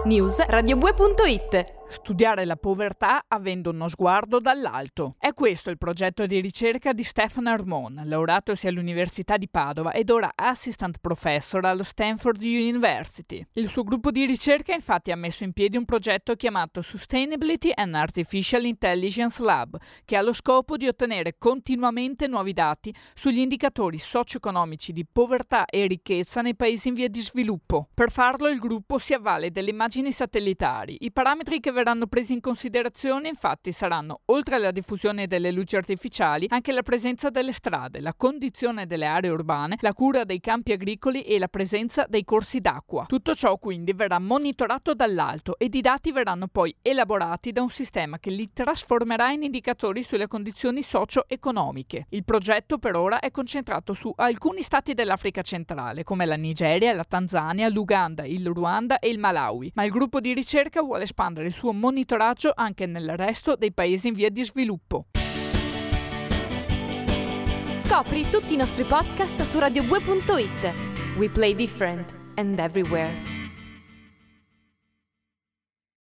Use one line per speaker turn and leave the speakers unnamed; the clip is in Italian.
News radiobue.it.
Studiare la povertà avendo uno sguardo dall'alto. È questo il progetto di ricerca di Stefano Armon, lauratosi all'Università di Padova ed ora assistant professor allo Stanford University. Il suo gruppo di ricerca infatti ha messo in piedi un progetto chiamato Sustainability and Artificial Intelligence Lab, che ha lo scopo di ottenere continuamente nuovi dati sugli indicatori socio-economici di povertà e ricchezza nei paesi in via di sviluppo. Per farlo il gruppo si avvale delle immagini satellitari. I parametri che verranno presi in considerazione infatti saranno, oltre alla diffusione delle luci artificiali, anche la presenza delle strade, la condizione delle aree urbane, la cura dei campi agricoli e la presenza dei corsi d'acqua. Tutto ciò quindi verrà monitorato dall'alto ed i dati verranno poi elaborati da un sistema che li trasformerà in indicatori sulle condizioni socio-economiche. Il progetto per ora è concentrato su alcuni stati dell'Africa centrale, come la Nigeria, la Tanzania, l'Uganda, il Ruanda e il Malawi, ma il gruppo di ricerca vuole espandere il suo monitoraggio anche nel resto dei paesi in via di sviluppo.
Scopri tutti i nostri podcast su radiobue.it. We play different and everywhere.